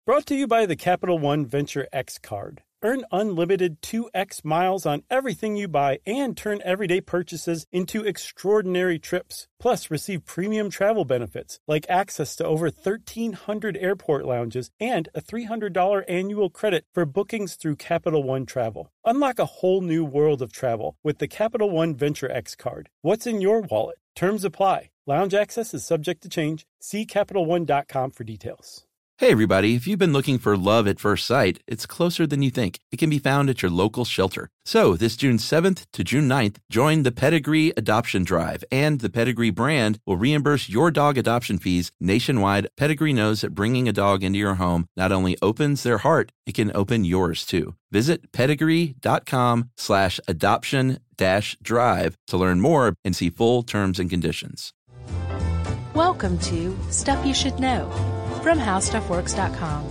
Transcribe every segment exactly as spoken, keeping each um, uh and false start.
Brought to you by the Capital One Venture X card. Earn unlimited two x miles on everything you buy and turn everyday purchases into extraordinary trips. Plus, receive premium travel benefits like access to over thirteen hundred airport lounges and a three hundred dollars annual credit for bookings through Capital One Travel. Unlock a whole new world of travel with the Capital One Venture X card. What's in your wallet? Terms apply. Lounge access is subject to change. See Capital One dot com for details. Hey everybody, if you've been looking for love at first sight, it's closer than you think. It can be found at your local shelter. So this June seventh to June ninth, join the Pedigree Adoption Drive, and the Pedigree brand will reimburse your dog adoption fees nationwide. Pedigree knows that bringing a dog into your home not only opens their heart, it can open yours too. Visit pedigree.com slash adoption dash drive to learn more and see full terms and conditions. Welcome to Stuff You Should Know from how stuff works dot com.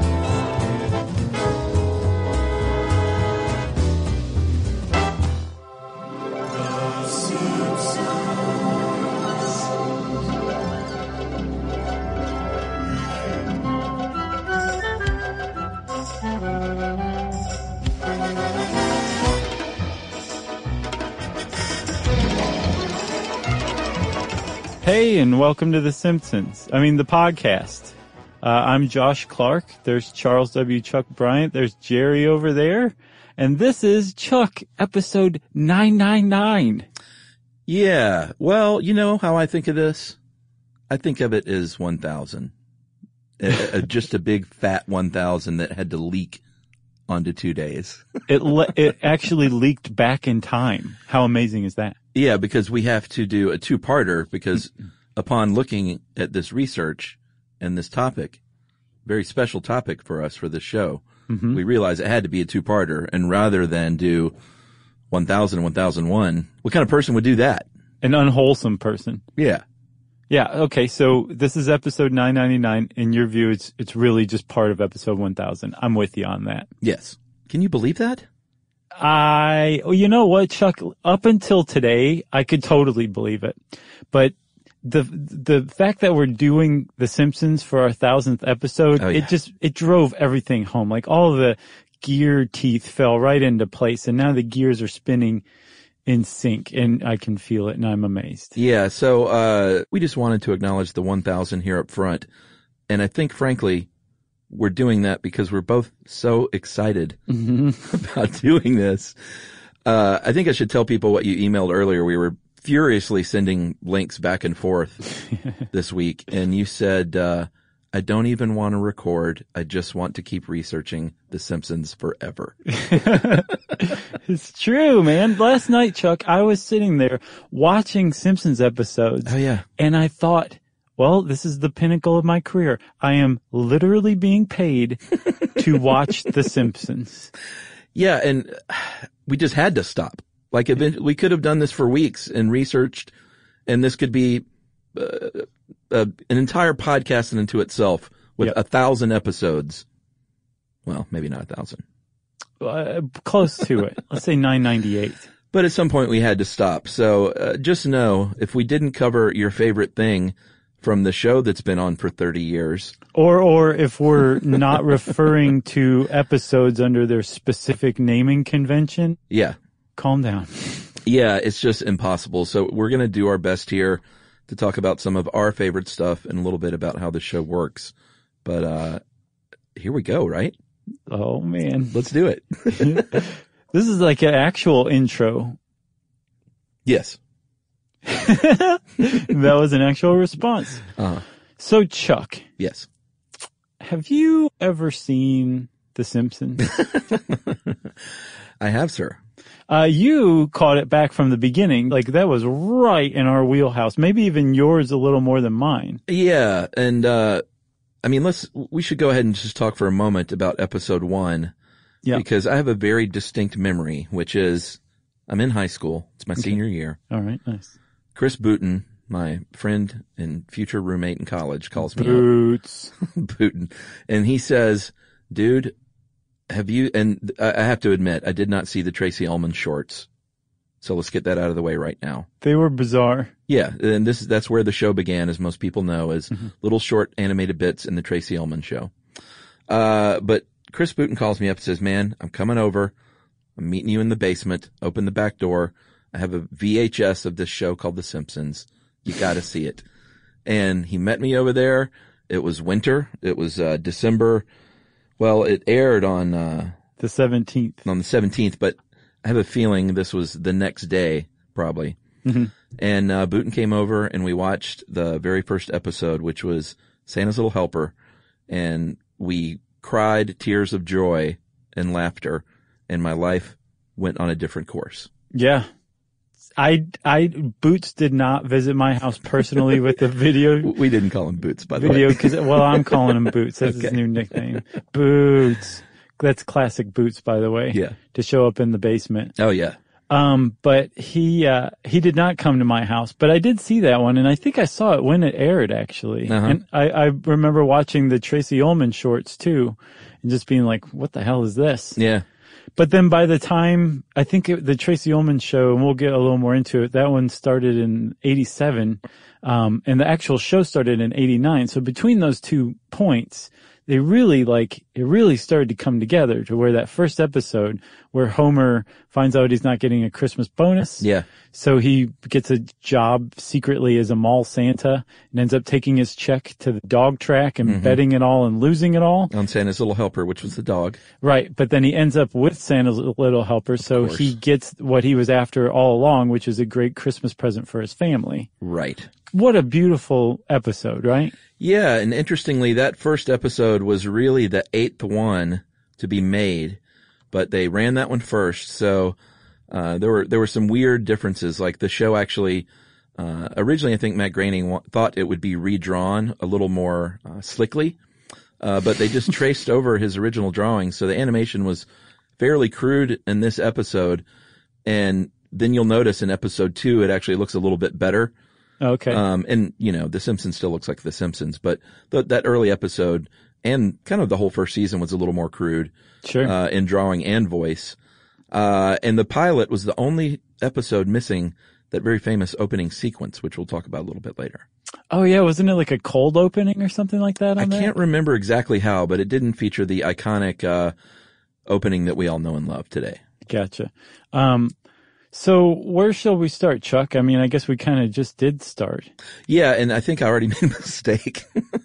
Hey, and welcome to The Simpsons. I mean, the podcast. Uh, I'm Josh Clark. There's Charles W. Chuck Bryant. There's Jerry over there. And this is Chuck, episode nine ninety-nine. Yeah. Well, you know how I think of this? I think of it as one thousand. uh, just a big fat one thousand that had to leak onto two days. it le- it actually leaked back in time. How amazing is that? Yeah, because we have to do a two-parter because upon looking at this research and this topic, very special topic for us for this show, mm-hmm. we realized it had to be a two-parter. And rather than do one thousand and one thousand one, what kind of person would do that? An unwholesome person. Yeah. Yeah, okay, so this is episode nine ninety-nine. In your view, it's it's really just part of episode one thousand. I'm with you on that. Yes. Can you believe that? I, oh, you know what, Chuck? Up until today, I could totally believe it. But the the fact that we're doing The Simpsons for our thousandth episode, oh, yeah. it just, it drove everything home. Like all of the gear teeth fell right into place, and now the gears are spinning in sync, and I can feel it, and I'm amazed. Yeah, so uh we just wanted to acknowledge the one thousand here up front. And I think, frankly, we're doing that because we're both so excited mm-hmm. about doing this. Uh I think I should tell people what you emailed earlier. We were furiously sending links back and forth this week, and you said, uh, I don't even want to record. I just want to keep researching The Simpsons forever. It's true, man. Last night, Chuck, I was sitting there watching Simpsons episodes. Oh, yeah. And I thought, well, this is the pinnacle of my career. I am literally being paid to watch The Simpsons. Yeah, and we just had to stop. Like, we could have done this for weeks and researched, and this could be uh, uh, an entire podcast into itself with yep. a thousand episodes. Well, maybe not a thousand. Uh, close to it. Let's say nine ninety-eight. But at some point we had to stop. So uh, just know, if we didn't cover your favorite thing from the show that's been on for thirty years. Or, or if we're not referring to episodes under their specific naming convention. Yeah. Calm down. Yeah, it's just impossible. So we're going to do our best here to talk about some of our favorite stuff and a little bit about how the show works. But uh here we go, right? Oh, man. Let's do it. This is like an actual intro. Yes. That was an actual response. Uh-huh. So, Chuck. Yes. Have you ever seen The Simpsons? I have, sir. Uh, you caught it back from the beginning. Like, that was right in our wheelhouse. Maybe even yours a little more than mine. Yeah. And, uh, I mean, let's, we should go ahead and just talk for a moment about episode one. Yeah. Because I have a very distinct memory, which is I'm in high school. It's my okay. senior year. All right. Nice. Chris Booten, my friend and future roommate in college, calls me Boots. Booten. And he says, dude, have you, and I have to admit, I did not see the Tracy Ullman shorts. So let's get that out of the way right now. They were bizarre. Yeah. And this, that's where the show began, as most people know, as mm-hmm. little short animated bits in the Tracy Ullman show. Uh, but Chris Booten calls me up and says, man, I'm coming over. I'm meeting you in the basement. Open the back door. I have a V H S of this show called The Simpsons. You got to see it. And he met me over there. It was winter. It was uh, December. Well, it aired on uh, the seventeenth. On the seventeenth, but I have a feeling this was the next day, probably. Mm-hmm. And uh, Booten came over, and we watched the very first episode, which was Santa's Little Helper, and we cried tears of joy and laughter, and my life went on a different course. Yeah. I, I, Boots did not visit my house personally with the video. We didn't call him Boots, by the video, way. Cause, well, I'm calling him Boots. That's Okay. his new nickname. Boots. That's classic Boots, by the way. Yeah. To show up in the basement. Oh, yeah. Um, but he, uh, he did not come to my house, but I did see that one, and I think I saw it when it aired, actually. Uh-huh. And I, I remember watching the Tracy Ullman shorts, too, and just being like, what the hell is this? Yeah. But then by the time, I think it, the Tracy Ullman show, and we'll get a little more into it, that one started in eighty-seven, um, and the actual show started in eighty-nine. So between those two points, they really like, it really started to come together to where that first episode where Homer finds out he's not getting a Christmas bonus. Yeah. So he gets a job secretly as a mall Santa and ends up taking his check to the dog track and Mm-hmm. betting it all and losing it all. On Santa's Little Helper, which was the dog. Right. But then he ends up with Santa's Little Helper. So course. he gets what he was after all along, which is a great Christmas present for his family. Right. What a beautiful episode, right? Yeah, and interestingly, that first episode was really the eighth one to be made, but they ran that one first. So uh there were there were some weird differences. Like the show actually, uh originally I think Matt Groening wa- thought it would be redrawn a little more uh, slickly, uh but they just traced over his original drawings. So the animation was fairly crude in this episode, and then you'll notice in episode two it actually looks a little bit better. Okay. Um, and you know, The Simpsons still looks like The Simpsons, but th- that early episode and kind of the whole first season was a little more crude, Sure. uh, in drawing and voice. Uh, and the pilot was the only episode missing that very famous opening sequence, which we'll talk about a little bit later. Oh yeah, wasn't it like a cold opening or something like that on I that? can't remember exactly how, but it didn't feature the iconic, uh, opening that we all know and love today. Gotcha. Um, so where shall we start, Chuck? I mean, I guess we kind of just did start. Yeah, and I think I already made a mistake.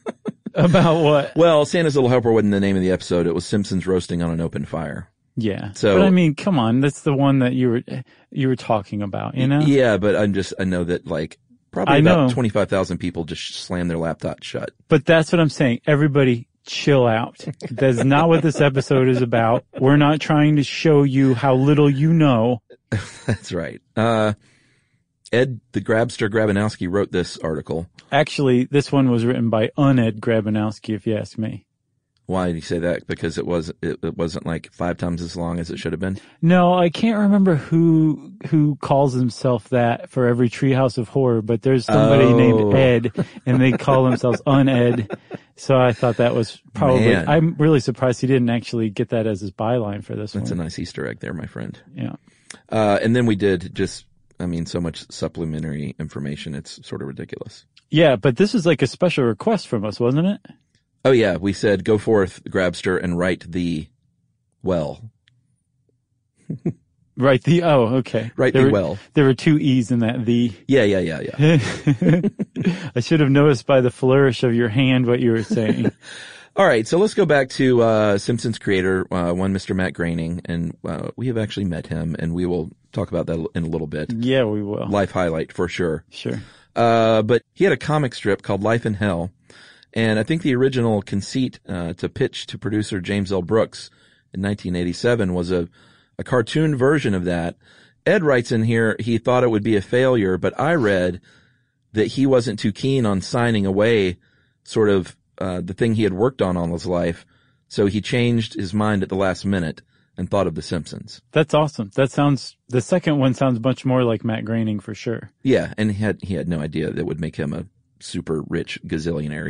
About what? Well, Santa's Little Helper wasn't the name of the episode. It was Simpsons roasting on an open fire. Yeah. So- but I mean, come on, that's the one that you were you were talking about, you know? Yeah, but I'm just, I know that like probably I about know. twenty-five thousand people just slam their laptop shut. But that's what I'm saying. Everybody chill out. That's not what this episode is about. We're not trying to show you how little you know. That's right. Uh, Ed, the Grabster Grabanowski wrote this article. Actually, this one was written by un-Ed Grabanowski, if you ask me. Why did he say that? Because it was, it, it wasn't like five times as long as it should have been. No, I can't remember who who calls himself that for every Treehouse of Horror, but there's somebody Oh. named Ed, and they call themselves un-Ed. So I thought that was probably, Man. I'm really surprised he didn't actually get that as his byline for this That's a one. nice Easter egg there, my friend. Yeah. Uh, and then we did just, I mean, so much supplementary information. It's sort of ridiculous. Yeah, but this is like a special request from us, wasn't it? Oh yeah, we said, go forth, Grabster, and write the well. Right, the, oh, okay. Write there the were, well. There were two E's in that, the. Yeah, yeah, yeah, yeah. I should have noticed by the flourish of your hand what you were saying. All right, so let's go back to uh Simpsons creator, uh, one Mister Matt Groening, and uh, we have actually met him, and we will talk about that in a little bit. Yeah, we will. Life highlight for sure. Sure. Uh, but he had a comic strip called Life in Hell, and I think the original conceit uh, to pitch to producer James L. Brooks in nineteen eighty-seven was a, a cartoon version of that. Ed writes in here he thought it would be a failure, but I read that he wasn't too keen on signing away sort of uh, the thing he had worked on all his life, so he changed his mind at the last minute and thought of The Simpsons. That's awesome. That sounds, the second one sounds much more like Matt Groening for sure. Yeah, and he had he had no idea that would make him a super rich gazillionaire either.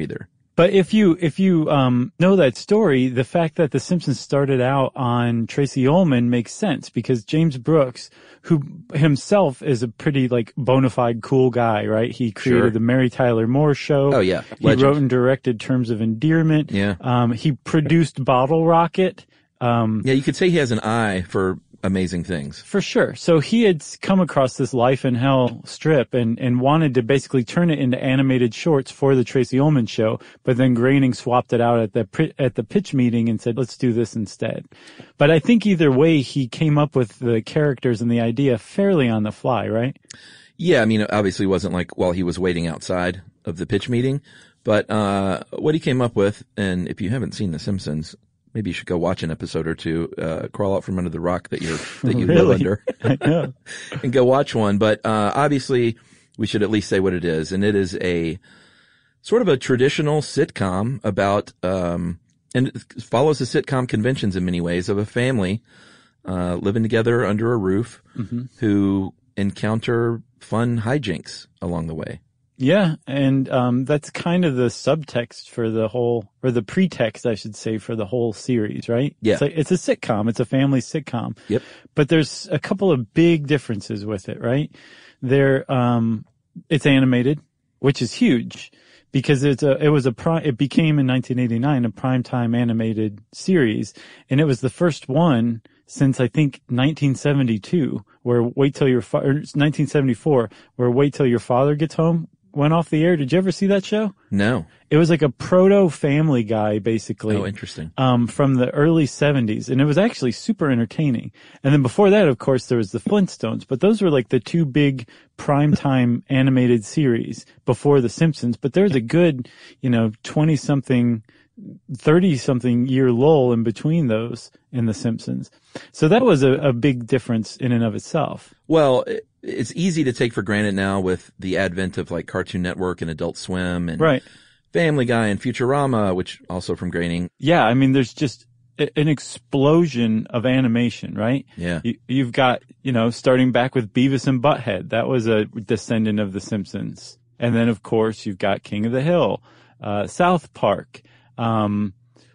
But if you, if you, um, know that story, the fact that The Simpsons started out on Tracy Ullman makes sense because James Brooks, who himself is a pretty like bona fide cool guy, right? He created Sure. the Mary Tyler Moore Show. Oh yeah. He Legend. wrote and directed Terms of Endearment. Yeah. Um, he produced Bottle Rocket. Um, Yeah, you could say he has an eye for amazing things. For sure. So he had come across this Life in Hell strip and, and wanted to basically turn it into animated shorts for the Tracy Ullman Show, but then Groening swapped it out at the, at the pitch meeting and said, let's do this instead. But I think either way, he came up with the characters and the idea fairly on the fly, right? Yeah, I mean, it obviously wasn't like while he was waiting outside of the pitch meeting, but, uh, what he came up with, and if you haven't seen The Simpsons, maybe you should go watch an episode or two, uh, crawl out from under the rock that you're, that you Really? live under. I know. And go watch one. But, uh, obviously we should at least say what it is. And it is a sort of a traditional sitcom about, um, and it follows the sitcom conventions in many ways of a family, uh, living together under a roof mm-hmm. who encounter fun hijinks along the way. Yeah, and um that's kind of the subtext for the whole, or the pretext, I should say, for the whole series, right? Yeah. It's, like, it's a sitcom. It's a family sitcom. Yep. But there's a couple of big differences with it, right? There, um, it's animated, which is huge because it's a, it was a pri- it became in nineteen eighty-nine a primetime animated series, and it was the first one since I think nineteen seventy-two, where Wait Till Your Fa- or nineteen seventy-four, where Wait Till Your Father Gets Home went off the air. Did you ever see that show? No. It was like a proto Family Guy, basically. Oh, interesting. Um, from the early seventies. And it was actually super entertaining. And then before that, of course, there was the Flintstones. But those were like the two big primetime animated series before The Simpsons. But there's a good, you know, twenty something, thirty something year lull in between those in The Simpsons. So that was a, a big difference in and of itself. Well, it, it's easy to take for granted now with the advent of like Cartoon Network and Adult Swim and right. Family Guy and Futurama, which also from Groening. Yeah, I mean, there's just a, an explosion of animation, right? Yeah. You, you've got, you know, starting back with Beavis and Butthead. That was a descendant of The Simpsons. And then, of course, you've got King of the Hill, uh, South Park. Um,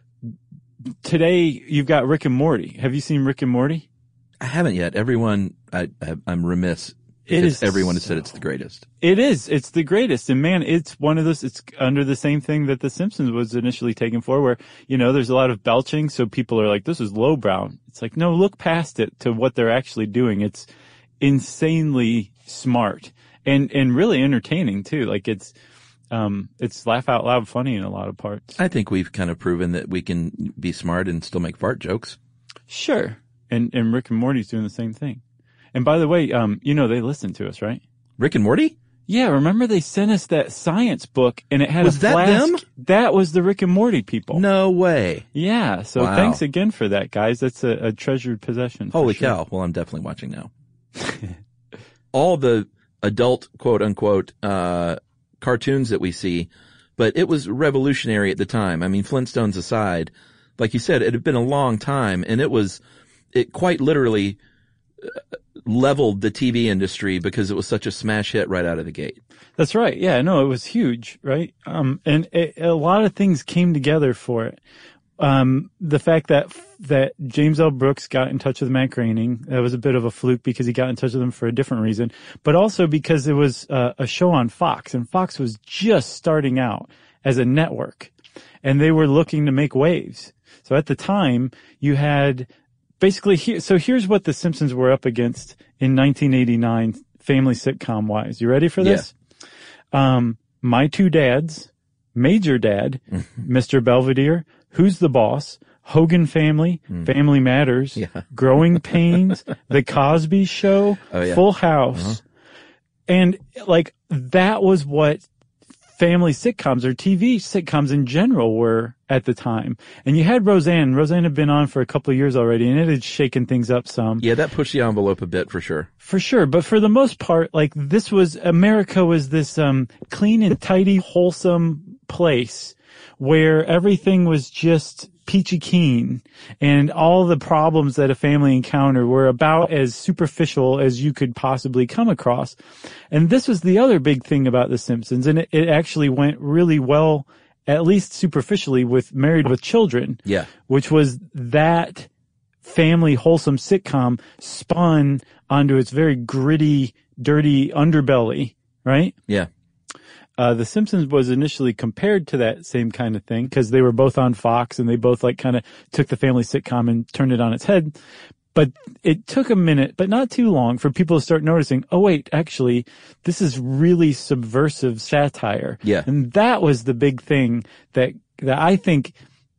today, you've got Rick and Morty. Have you seen Rick and Morty? I haven't yet. Everyone, I, I, I'm remiss. It is. Everyone has so, said it's the greatest. It is. It's the greatest. And man, it's one of those, it's under the same thing that The Simpsons was initially taken for, where, you know, there's a lot of belching. So people are like, this is lowbrow. It's like, no, look past it to what they're actually doing. It's insanely smart and, and really entertaining too. Like it's, um, it's laugh out loud funny in a lot of parts. I think we've kind of proven that we can be smart and still make fart jokes. Sure. And, and Rick and Morty's doing the same thing. And by the way, um, you know, they listen to us, right? Rick and Morty? Yeah. Remember they sent us that science book and it had was a flask. That them? That was the Rick and Morty people. No way. Yeah. So wow. Thanks again for that, guys. That's a, a treasured possession. Holy sure. cow. Well, I'm definitely watching now. All the adult quote unquote, uh, cartoons that we see, but it was revolutionary at the time. I mean, Flintstones aside, like you said, it had been a long time and it was, it quite literally leveled the T V industry because it was such a smash hit right out of the gate. That's right. Yeah, no, it was huge, right? Um, and it, a lot of things came together for it. Um, the fact that, that James L. Brooks got in touch with Matt Groening, that was a bit of a fluke because he got in touch with him for a different reason, but also because it was uh, a show on Fox, and Fox was just starting out as a network and they were looking to make waves. So at the time you had basically here, so here's what The Simpsons were up against in nineteen eighty-nine family sitcom wise. You ready for this? Yeah. Um, My Two Dads, Major Dad, Mister Belvedere, Who's the Boss, Hogan Family, mm. Family Matters, yeah. Growing Pains, The Cosby Show, oh, yeah. Full House. Uh-huh. And like that was what family sitcoms or T V sitcoms in general were at the time. And you had Roseanne. Roseanne had been on for a couple of years already and it had shaken things up some. Yeah, that pushed the envelope a bit for sure. For sure. But for the most part, like this was, America was this, um, clean and tidy, wholesome place where everything was just peachy keen and all the problems that a family encountered were about as superficial as you could possibly come across. And this was the other big thing about The Simpsons, and it, it actually went really well at least superficially, with Married with Children. Yeah. Which was that family wholesome sitcom spun onto its very gritty, dirty underbelly, right? Yeah. Uh, The Simpsons was initially compared to that same kind of thing because they were both on Fox and they both like kind of took the family sitcom and turned it on its head. But it took a minute, but not too long, for people to start noticing, oh wait, actually, this is really subversive satire. Yeah. And that was the big thing that, that I think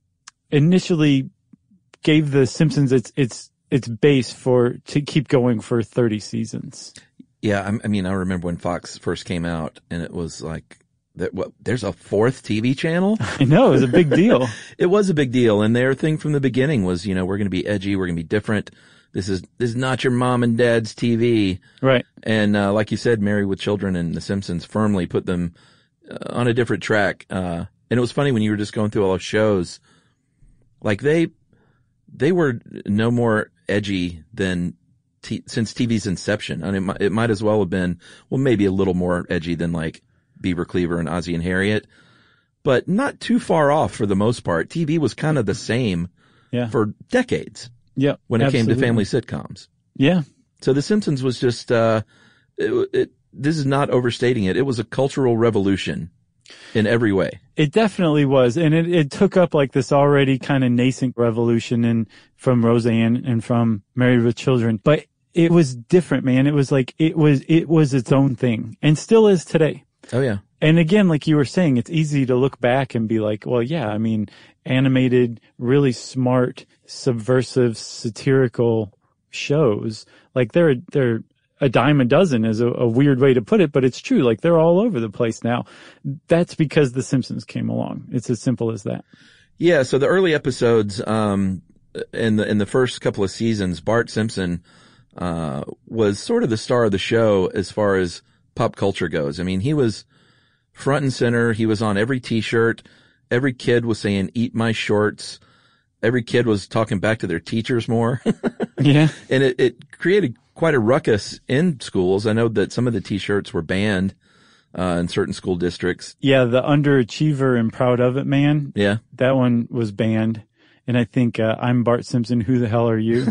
initially gave The Simpsons its, its, its base for, to keep going for thirty seasons. Yeah, I mean, I remember when Fox first came out, and it was like, that, what, there's a fourth T V channel? I know, it was a big deal. It was a big deal, and their thing from the beginning was, you know, we're going to be edgy, we're going to be different. This is this is not your mom and dad's T V. Right. And uh, like you said, Married with Children and The Simpsons firmly put them uh, on a different track. Uh, and it was funny when you were just going through all those shows, like they they were no more edgy than T- since T V's inception. I mean, it might, it might as well have been, well, maybe a little more edgy than like Beaver Cleaver and Ozzie and Harriet, but not too far off for the most part. T V was kind of the same yeah. for decades. Yeah, when it absolutely. came to family sitcoms. Yeah. So The Simpsons was just, uh, it, it, this is not overstating it. It was a cultural revolution in every way. It definitely was. And it, it took up like this already kind of nascent revolution in, from Roseanne and from Married with Children. But it was different, man. It was like, it was, it was its own thing and still is today. Oh yeah. And again, like you were saying, it's easy to look back and be like, well, yeah, I mean, animated, really smart, subversive, satirical shows. Like they're, they're a dime a dozen is a, a weird way to put it, but it's true. Like they're all over the place now. That's because The Simpsons came along. It's as simple as that. Yeah. So the early episodes, um, in the, in the first couple of seasons, Bart Simpson, uh, was sort of the star of the show as far as pop culture goes. I mean, he was front and center. He was on every t-shirt. Every kid was saying, eat my shorts. Every kid was talking back to their teachers more. Yeah. And it, it created quite a ruckus in schools. I know that some of the t-shirts were banned, uh, in certain school districts. Yeah. The Underachiever and Proud of It Man. Yeah. That one was banned. And I think, uh, I'm Bart Simpson. Who the hell are you?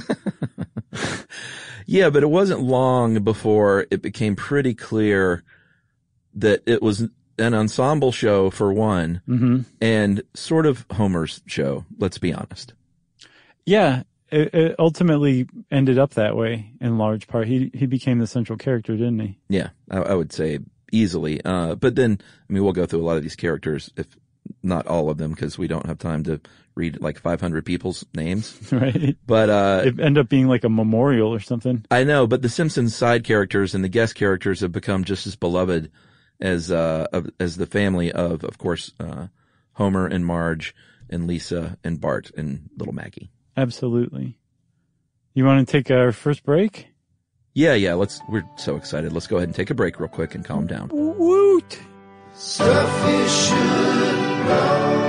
Yeah, but it wasn't long before it became pretty clear that it was an ensemble show for one, mm-hmm. and sort of Homer's show, let's be honest. Yeah, it, it ultimately ended up that way in large part. He he became the central character, didn't he? Yeah, I, I would say easily. Uh, but then, I mean, we'll go through a lot of these characters, if not all of them, because we don't have time to read like five hundred people's names. Right. But, uh, it ended up being like a memorial or something. I know, but the Simpsons side characters and the guest characters have become just as beloved as, uh, of, as the family of, of course, uh, Homer and Marge and Lisa and Bart and little Maggie. Absolutely. You want to take our first break? Yeah, yeah, let's, we're so excited. Let's go ahead and take a break real quick and calm down. Woot! Stuff you should know.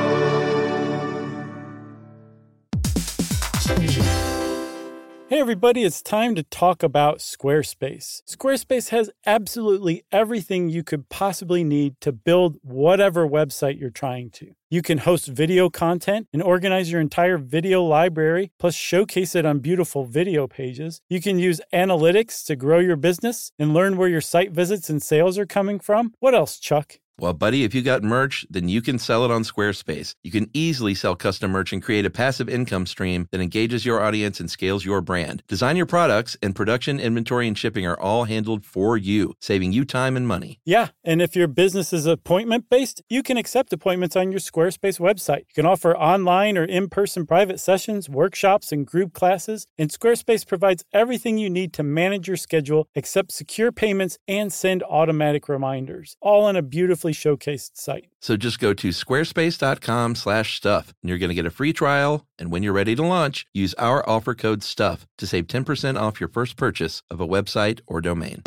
Hey everybody, it's time to talk about Squarespace. Squarespace has absolutely everything you could possibly need to build whatever website you're trying to. You can host video content and organize your entire video library, plus showcase it on beautiful video pages. You can use analytics to grow your business and learn where your site visits and sales are coming from. What else, Chuck? Well, buddy, if you got merch, then you can sell it on Squarespace. You can easily sell custom merch and create a passive income stream that engages your audience and scales your brand. Design your products, and production, inventory, and shipping are all handled for you, saving you time and money. Yeah, and if your business is appointment-based, you can accept appointments on your Squarespace website. You can offer online or in-person private sessions, workshops, and group classes, and Squarespace provides everything you need to manage your schedule, accept secure payments, and send automatic reminders, all on a beautifully showcased site. So just go to squarespace.com slash stuff, and you're going to get a free trial. And when you're ready to launch, use our offer code STUFF to save ten percent off your first purchase of a website or domain.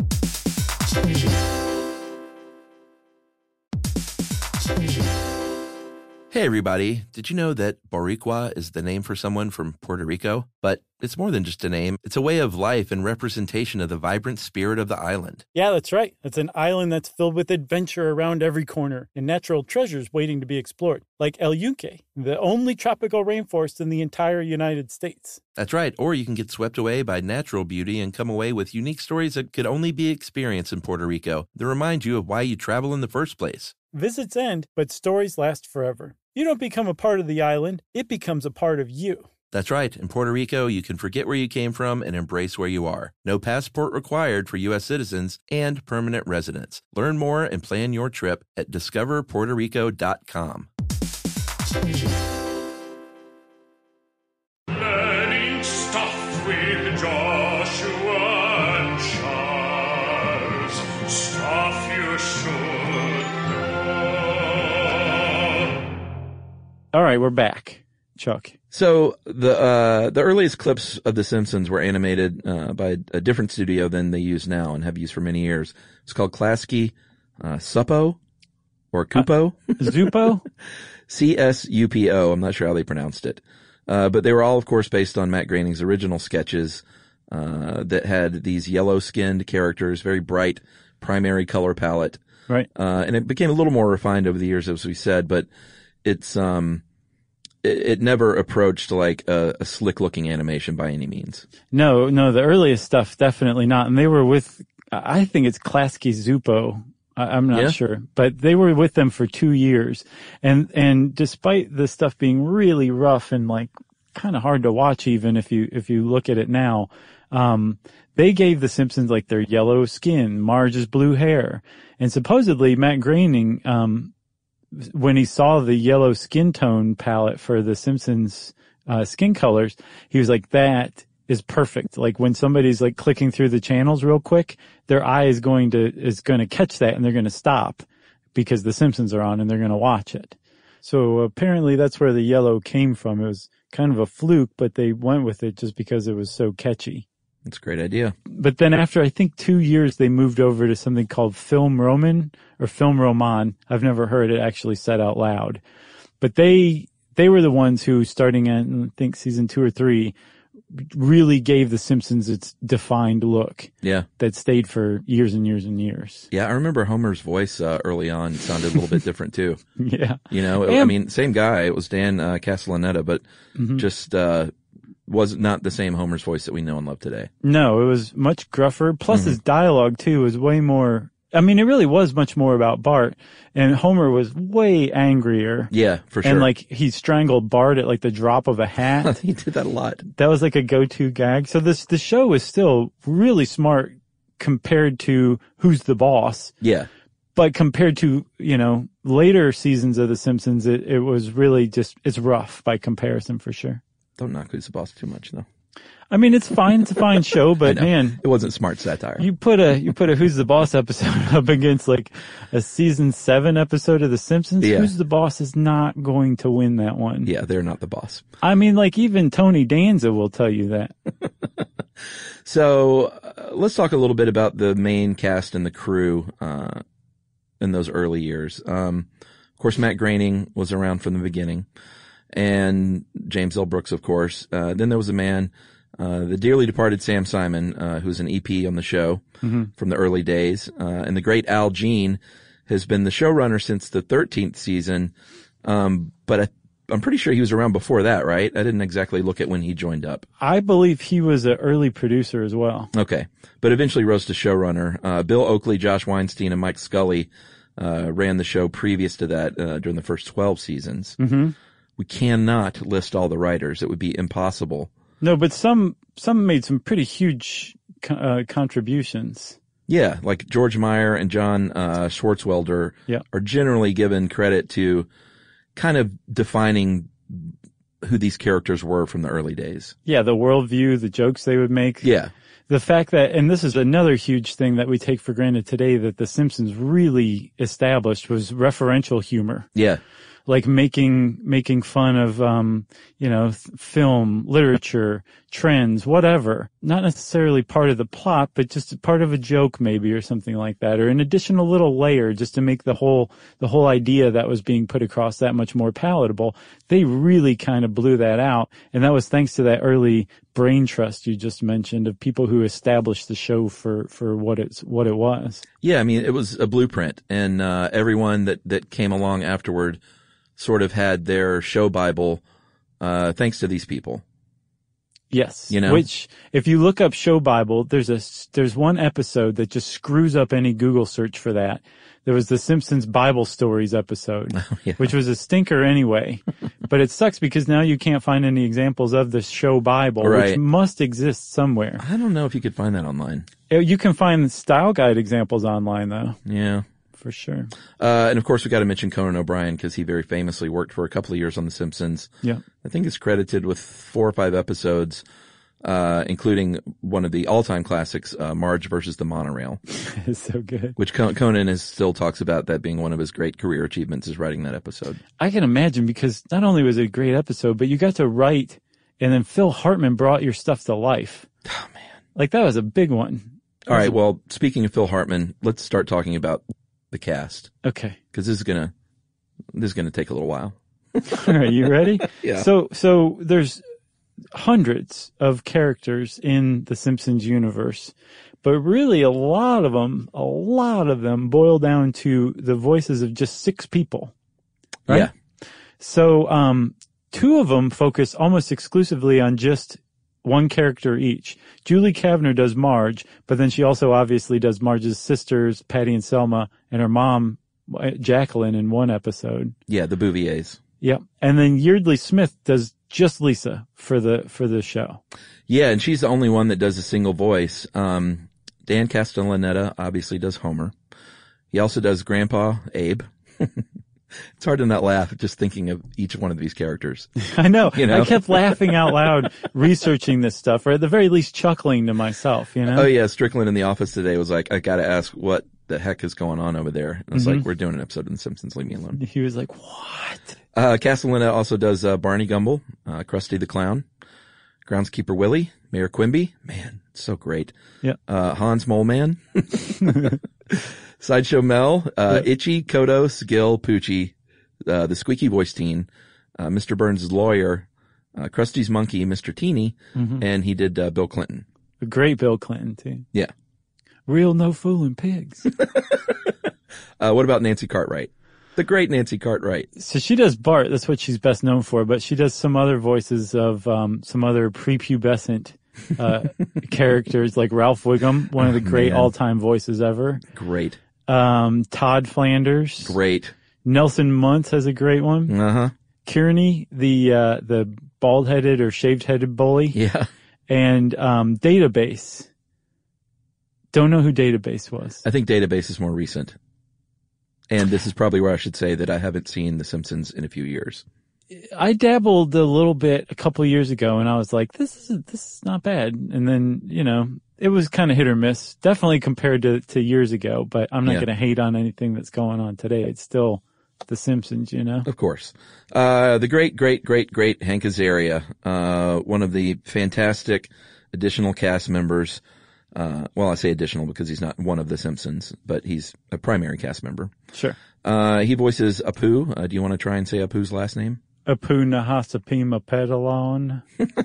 Hey, everybody. Did you know that Boricua is the name for someone from Puerto Rico? But It's more than just a name. It's a way of life and representation of the vibrant spirit of the island. Yeah, that's right. It's an island that's filled with adventure around every corner and natural treasures waiting to be explored, like El Yunque, the only tropical rainforest in the entire United States. That's right. Or you can get swept away by natural beauty and come away with unique stories that could only be experienced in Puerto Rico that remind you of why you travel in the first place. Visits end, but stories last forever. You don't become a part of the island, it becomes a part of you. That's right. In Puerto Rico, you can forget where you came from and embrace where you are. No passport required for U S citizens and permanent residents. Learn more and plan your trip at discover puerto rico dot com. Learning stuff with Joshua and Charles. Stuff you should know. All right, we're back. Chuck. So the uh, the earliest clips of The Simpsons were animated uh, by a different studio than they use now and have used for many years. It's called Klasky uh, Supo or Cupo. Uh, Zupo? C S U P O. I'm not sure how they pronounced it. Uh, but they were all, of course, based on Matt Groening's original sketches uh, that had these yellow-skinned characters, very bright primary color palette. Right. Uh, and it became a little more refined over the years, as we said, but it's... um. It never approached like a, a slick-looking animation by any means. No, no, the earliest stuff, definitely not. And they were with, I think it's Klasky Zupo. I'm not yeah. sure, but they were with them for two years. And, and despite the stuff being really rough and like kind of hard to watch, even if you, if you look at it now, um, they gave the Simpsons like their yellow skin, Marge's blue hair. And supposedly Matt Groening, um, when he saw the yellow skin tone palette for the Simpsons uh, skin colors, he was like, that is perfect. Like when somebody's like clicking through the channels real quick, their eye is going to, is going to catch that and they're going to stop because the Simpsons are on and they're going to watch it. So apparently that's where the yellow came from. It was kind of a fluke, but they went with it just because it was so catchy. That's a great idea. But then after, I think, two years, they moved over to something called Film Roman or Film Roman. I've never heard it actually said out loud. But they they were the ones who, starting at, I think, season two or three, really gave The Simpsons its defined look. Yeah. That stayed for years and years and years. Yeah, I remember Homer's voice uh, early on sounded a little bit different, too. Yeah. You know, it, I mean, same guy. It was Dan uh, Castellaneta, but mm-hmm. just... uh was not the same Homer's voice that we know and love today. No, it was much gruffer. Plus mm-hmm. his dialogue too was way more, I mean, it really was much more about Bart, and Homer was way angrier. Yeah, for sure. And like he strangled Bart at like the drop of a hat. He did that a lot. That was like a go-to gag. So this, the show was still really smart compared to Who's the Boss. Yeah. But compared to, you know, later seasons of The Simpsons, it, it was really just, it's rough by comparison for sure. Don't knock Who's the Boss too much, though. I mean, it's fine. It's a fine show, but man, it wasn't smart satire. You put a you put a Who's the Boss episode up against like a season seven episode of The Simpsons. Yeah. Who's the Boss is not going to win that one. Yeah, they're not the boss. I mean, like even Tony Danza will tell you that. So uh, let's talk a little bit about the main cast and the crew uh in those early years. Um, of course, Matt Groening was around from the beginning. And James L. Brooks, of course. Uh, then there was a man, uh, the dearly departed Sam Simon, uh, who's an E P on the show mm-hmm. from the early days. Uh, and the great Al Jean has been the showrunner since the thirteenth season. Um, but I, I'm pretty sure he was around before that, right? I didn't exactly look at when he joined up. I believe he was an early producer as well. Okay. But eventually rose to showrunner. Uh, Bill Oakley, Josh Weinstein, and Mike Scully, uh, ran the show previous to that, uh, during the first twelve seasons. Mm-hmm. We cannot list all the writers. It would be impossible. No, but some some made some pretty huge uh, contributions. Yeah, like George Meyer and John uh, Swartzwelder yeah. are generally given credit to kind of defining who these characters were from the early days. Yeah, the worldview, the jokes they would make. Yeah. The fact that, and this is another huge thing that we take for granted today, that The Simpsons really established was referential humor. Yeah. like making, making fun of, um, you know, th- film, literature, trends, whatever. Not necessarily part of the plot, but just part of a joke maybe or something like that, or an additional little layer just to make the whole, the whole idea that was being put across that much more palatable. They really kind of blew that out. And that was thanks to that early brain trust you just mentioned of people who established the show for, for what it's, what it was. Yeah. I mean, it was a blueprint, and, uh, everyone that, that came along afterward sort of had their show Bible, uh, thanks to these people. Yes. You know? Which, if you look up Show Bible, there's a, there's one episode that just screws up any Google search for that. There was the Simpsons Bible Stories episode, oh, yeah. which was a stinker anyway. But it sucks because now you can't find any examples of the Show Bible, right. which must exist somewhere. I don't know if you could find that online. You can find style guide examples online though. Yeah. For sure. Uh, and of course we got to mention Conan O'Brien because he very famously worked for a couple of years on The Simpsons. Yeah. I think is credited with four or five episodes, uh, including one of the all-time classics, uh, Marge versus the Monorail. It's so good. Which Con- Conan is, still talks about that being one of his great career achievements is writing that episode. I can imagine because not only was it a great episode, but you got to write and then Phil Hartman brought your stuff to life. Oh man. Like that was a big one. All right. Well, speaking of Phil Hartman, let's start talking about the cast. Okay. Cause this is gonna, this is gonna take a little while. All right. You ready? Yeah. So, so there's hundreds of characters in the Simpsons universe, but really a lot of them, a lot of them boil down to the voices of just six people. Right? Yeah. So, um, two of them focus almost exclusively on just one character each. Julie Kavner does Marge, but then she also obviously does Marge's sisters, Patty and Selma, and her mom, Jacqueline, in one episode. Yeah, the Bouviers. Yep. And then Yeardley Smith does just Lisa for the, for the show. Yeah, and she's the only one that does a single voice. Um, Dan Castellaneta obviously does Homer. He also does Grandpa Abe. It's hard to not laugh just thinking of each one of these characters. I know. You know? I kept laughing out loud researching this stuff, or at the very least chuckling to myself, you know? Oh yeah, Strickland in the office today was like, I gotta ask what the heck is going on over there. And I was Mm-hmm. like, we're doing an episode of The Simpsons, leave me alone. He was like, what? Uh, Castellaneta also does, uh, Barney Gumble, uh, Krusty the Clown, Groundskeeper Willie, Mayor Quimby. Man, so great. Yeah. Uh, Hans Moleman. Sideshow Mel, uh, Yeah. Itchy, Kodos, Gil, Poochie, uh, the squeaky voice teen, uh, Mister Burns' lawyer, uh, Krusty's monkey, Mister Teeny, Mm-hmm. and he did, uh, Bill Clinton. A great Bill Clinton, too. Yeah. Real no fooling pigs. Uh, what about Nancy Cartwright? The great Nancy Cartwright. So she does Bart. That's what she's best known for, but she does some other voices of, um, some other prepubescent, uh, characters like Ralph Wiggum, one of the Oh, great man. all-time voices ever. Great. Um, Todd Flanders. Great. Nelson Muntz has a great one. Uh-huh. Kearney, the, uh, the bald-headed or shaved-headed bully. Yeah. And, um, Database. Don't know who Database was. I think Database is more recent. And this is probably where I should say that I haven't seen The Simpsons in a few years. I dabbled a little bit a couple of years ago and I was like, this is, this is not bad. And then, you know, it was kind of hit or miss, definitely compared to, to years ago, but I'm not Yeah. going to hate on anything that's going on today. It's still The Simpsons, you know? Of course. Uh, the great, great, great, great Hank Azaria, uh, one of the fantastic additional cast members. Uh, well, I say additional because he's not one of the Simpsons, but he's a primary cast member. Sure. Uh, he voices Apu. Uh, do you want to try and say Apu's last name? Apu Nahasapima Pedalon.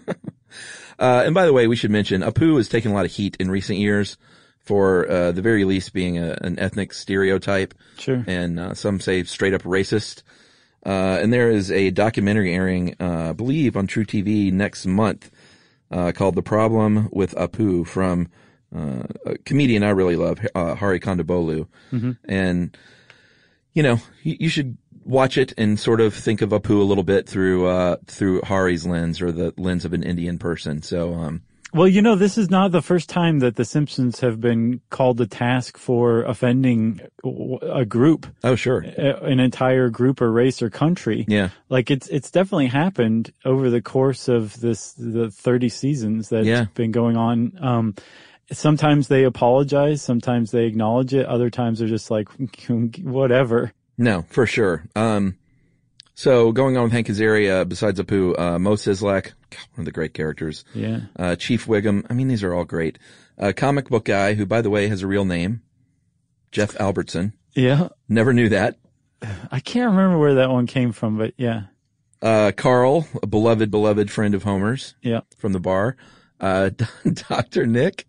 Uh, and by the way, we should mention Apu has taken a lot of heat in recent years for, uh, the very least being a, an ethnic stereotype. Sure. And, uh, some say straight up racist. Uh, and there is a documentary airing, uh, I believe on True T V next month, uh, called The Problem with Apu from, uh, a comedian I really love, uh, Hari Kondabolu. Mm-hmm. And, you know, you, you should watch it and sort of think of Apu a little bit through, uh, through Hari's lens or the lens of an Indian person. So, um, Well, you know, this is not the first time that The Simpsons have been called to task for offending a group. oh, sure. An entire group or race or country. Yeah. Like it's, it's definitely happened over the course of this, the thirty seasons that's Yeah. been going on. Um, sometimes they apologize. Sometimes they acknowledge it. Other times they're just like, whatever. No, for sure. Um, So going on with Hank Azaria, besides Apu, uh, Mo Sizlak, God, one of the great characters. Yeah. Uh, Chief Wiggum. I mean, these are all great. Uh, comic book guy who, by the way, has a real name. Jeff Albertson. Yeah. Never knew that. I can't remember where that one came from, but yeah. Uh, Carl, a beloved, beloved friend of Homer's. Yeah. From the bar. Uh, Doctor Nick.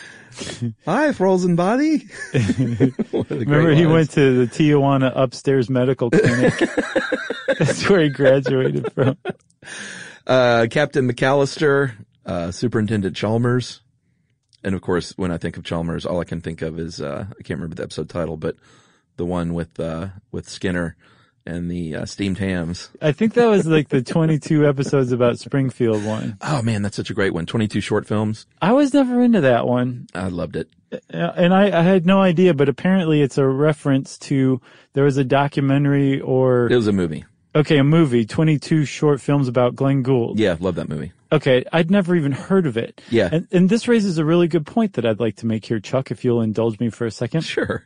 Hi, frozen body. Remember, he went to the Tijuana Upstairs Medical Clinic. That's where he graduated from. Uh, Captain McAllister, uh, Superintendent Chalmers. And of course, when I think of Chalmers, all I can think of is, uh, I can't remember the episode title, but the one with, uh, with Skinner and the, uh, steamed hams. I think that was like the twenty-two episodes about Springfield one. Oh man, that's such a great one. twenty-two short films. I was never into that one. I loved it. And I, I had no idea, but apparently it's a reference to, there was a documentary or. It was a movie. Okay, a movie, twenty-two short films about Glenn Gould. Yeah, love that movie. Okay, I'd never even heard of it. Yeah. And, and this raises a really good point that I'd like to make here, Chuck, if you'll indulge me for a second. Sure.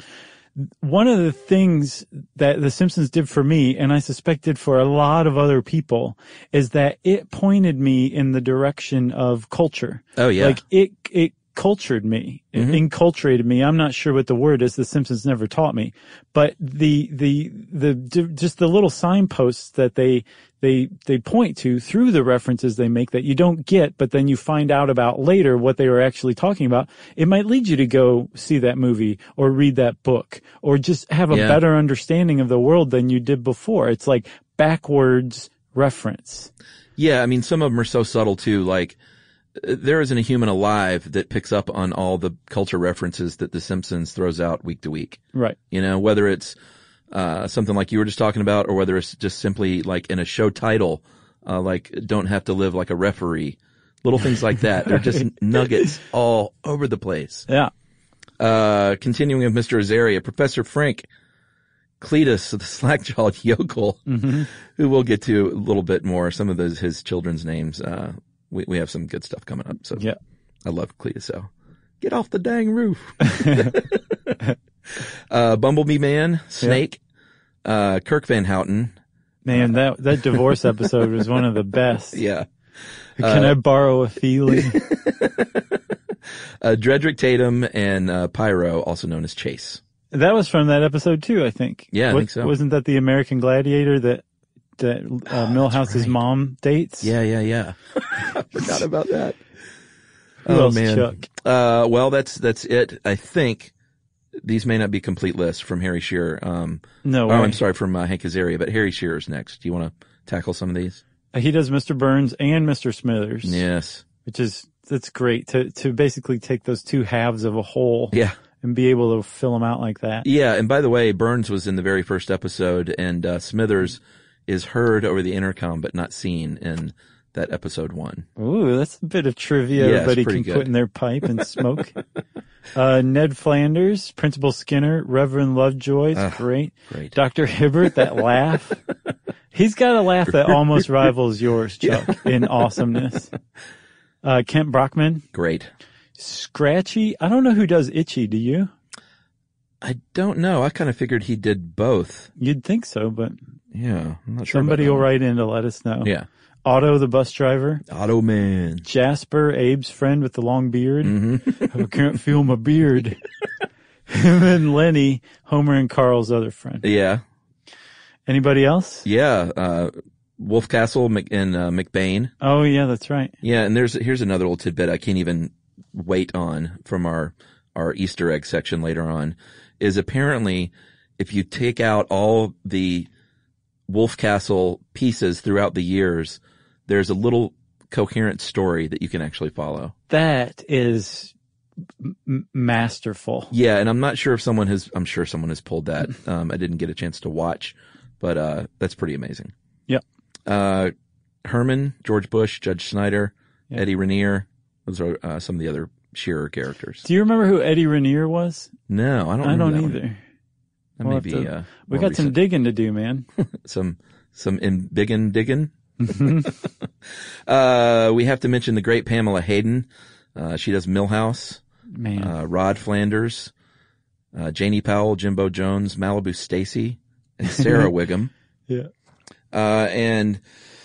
One of the things that The Simpsons did for me, and I suspect did for a lot of other people, is that it pointed me in the direction of culture. Oh, yeah. Like, it, it cultured me, mm-hmm. it enculturated me. I'm not sure what the word is. The Simpsons never taught me. But the, the, the, just the little signposts that they, they, they point to through the references they make that you don't get, but then you find out about later what they were actually talking about. It might lead you to go see that movie or read that book or just have a yeah. better understanding of the world than you did before. It's like backwards reference. Yeah. I mean, some of them are so subtle too. Like, there isn't a human alive that picks up on all the culture references that The Simpsons throws out week to week. Right. You know, whether it's uh something like you were just talking about or whether it's just simply like in a show title, uh like Don't Have to Live Like a Referee. Little things like that. They're just nuggets all over the place. Yeah. Uh continuing with Mister Azaria, Professor Frank Cletus, the slack-jawed yokel, mm-hmm. who we'll get to a little bit more. Some of those, his children's names, uh We, we have some good stuff coming up. So yeah. I love Cletus. So get off the dang roof. uh, Bumblebee Man, Snake, yeah. uh, Kirk Van Houten. Man, that, that divorce episode was one of the best. Yeah. Can uh, I borrow a feeling? uh, Dredrick Tatum and, uh, Pyro, also known as Chase. That was from that episode too, I think. Yeah, I what, think so. Wasn't that the American Gladiator that that uh, oh, Milhouse's right. mom dates? Yeah, yeah, yeah. I forgot about that. Who oh else, man. Chuck? Uh, well, that's, that's it. I think these may not be complete lists from Harry Shearer. Um, no oh, way. I'm sorry, from uh, Hank Azaria, but Harry Shearer's next. Do you want to tackle some of these? He does Mister Burns and Mister Smithers. Yes. Which is, that's great to, to basically take those two halves of a whole. Yeah. And be able to fill them out like that. Yeah. And by the way, Burns was in the very first episode and, uh, Smithers is heard over the intercom but not seen in that episode one. Ooh, that's a bit of trivia yeah, everybody can good. put in their pipe and smoke. uh, Ned Flanders, Principal Skinner, Reverend Lovejoy, uh, great. Great. Doctor Hibbert, that laugh. He's got a laugh that almost rivals yours, Chuck, yeah. in awesomeness. Uh, Kent Brockman. Great. Scratchy. I don't know who does Itchy, do you? I don't know. I kind of figured he did both. You'd think so, but. Yeah, I'm not sure. Somebody will write in to let us know. Yeah. Otto, the bus driver. Otto man. Jasper, Abe's friend with the long beard. Mm-hmm. I can't feel my beard. And then Lenny, Homer and Carl's other friend. Yeah. Anybody else? Yeah. Uh, Wolfcastle and uh, McBain. Oh yeah, that's right. Yeah, and there's here's another little tidbit I can't even wait on from our our Easter egg section later on. Is apparently if you take out all the Wolfcastle pieces throughout the years, there's a little coherent story that you can actually follow. That is m- masterful. Yeah, and I'm not sure if someone has, I'm sure someone has pulled that. Um, I didn't get a chance to watch, but, uh, that's pretty amazing. Yep. Uh, Herman, George Bush, Judge Snyder, yep. Eddie Rainier. Those are, uh, some of the other Shearer characters. Do you remember who Eddie Rainier was? No, I don't I don't that either. One. That we'll may be, to, uh, we got recent. some digging to do, man. some, some in biggin diggin. uh, we have to mention the great Pamela Hayden. Uh, she does Milhouse. Man. Uh, Rod Flanders, uh, Janie Powell, Jimbo Jones, Malibu Stacy, and Sarah Wiggum. Yeah. Uh, and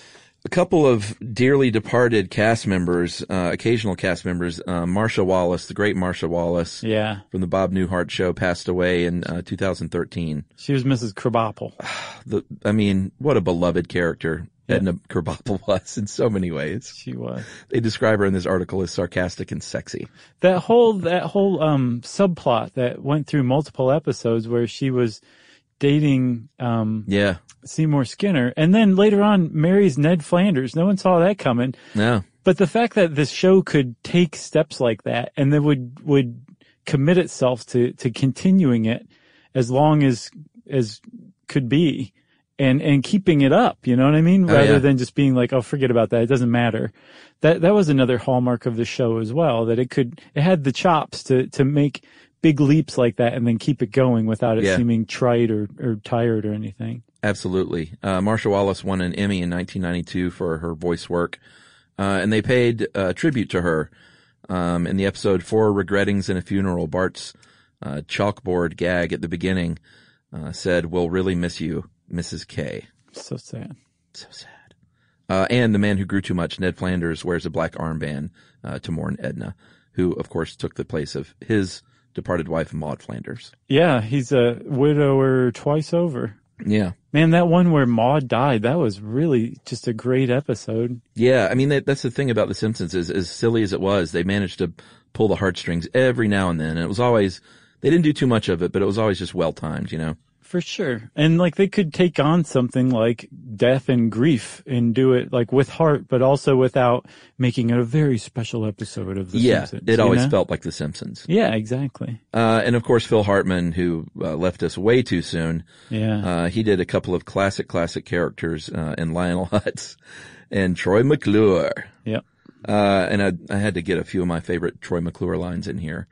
a couple of dearly departed cast members, uh, occasional cast members, uh, Marsha Wallace, the great Marsha Wallace. Yeah. From the Bob Newhart Show, passed away in uh, two thousand thirteen. She was Missus Krabappel. The, I mean, what a beloved character yeah. Edna Krabappel was in so many ways. She was. They describe her in this article as sarcastic and sexy. That whole, that whole, um, subplot that went through multiple episodes where she was dating, um, yeah. Seymour Skinner, and then later on marries Ned Flanders. No one saw that coming. No. But the fact that this show could take steps like that and then would, would commit itself to, to continuing it as long as, as could be and, and keeping it up, you know what I mean? Oh, Rather yeah. than just being like, oh, forget about that. It doesn't matter. That, that was another hallmark of the show as well, that it could, it had the chops to, to make big leaps like that and then keep it going without it yeah. seeming trite or, or tired or anything. Absolutely. Uh, Marsha Wallace won an Emmy in nineteen ninety-two for her voice work. Uh, and they paid uh, tribute to her. Um, in the episode Four Regrettings and a Funeral, Bart's uh, chalkboard gag at the beginning uh, said, "We'll really miss you, Missus K." So sad. So sad. Uh, and the man who grew too much, Ned Flanders, wears a black armband uh, to mourn Edna, who, of course, took the place of his departed wife, Maud Flanders. Yeah, he's a widower twice over. Yeah. Man, that one where Maud died, that was really just a great episode. Yeah, I mean, that, that's the thing about The Simpsons is, as silly as it was, they managed to pull the heartstrings every now and then. And it was always, they didn't do too much of it, but it was always just well-timed, you know? For sure. And like they could take on something like death and grief and do it like with heart, but also without making it a very special episode of The yeah, Simpsons. it always know? felt like The Simpsons. Yeah, exactly. Uh, and of course, Phil Hartman, who uh, left us way too soon. Yeah. Uh, he did a couple of classic, classic characters, uh, in Lionel Hutz and Troy McClure. Yep. Uh, and I, I had to get a few of my favorite Troy McClure lines in here.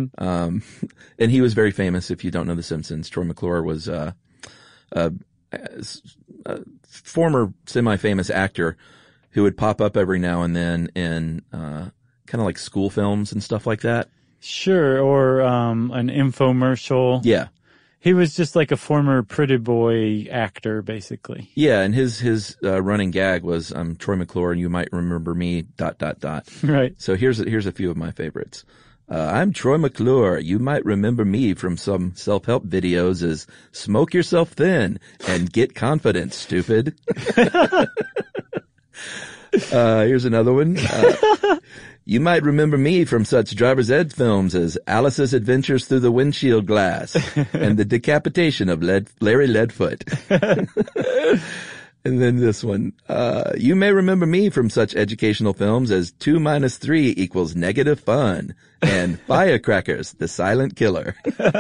um, and he was very famous. If you don't know The Simpsons, Troy McClure was, uh, a, a former semi-famous actor who would pop up every now and then in, uh, kind of like school films and stuff like that. Sure. Or, um, an infomercial. Yeah. He was just like a former Pretty Boy actor, basically. Yeah, and his his uh, running gag was, "I'm Troy McClure, and you might remember me." Dot dot dot. Right. So here's here's a few of my favorites. Uh, I'm Troy McClure. You might remember me from some self-help videos as "Smoke yourself thin and get confident, stupid." uh, here's another one. Uh, You might remember me from such driver's ed films as Alice's Adventures Through the Windshield Glass and the Decapitation of Led- Larry Leadfoot. And then this one. Uh, you may remember me from such educational films as two minus three equals negative fun and Firecrackers, the Silent Killer.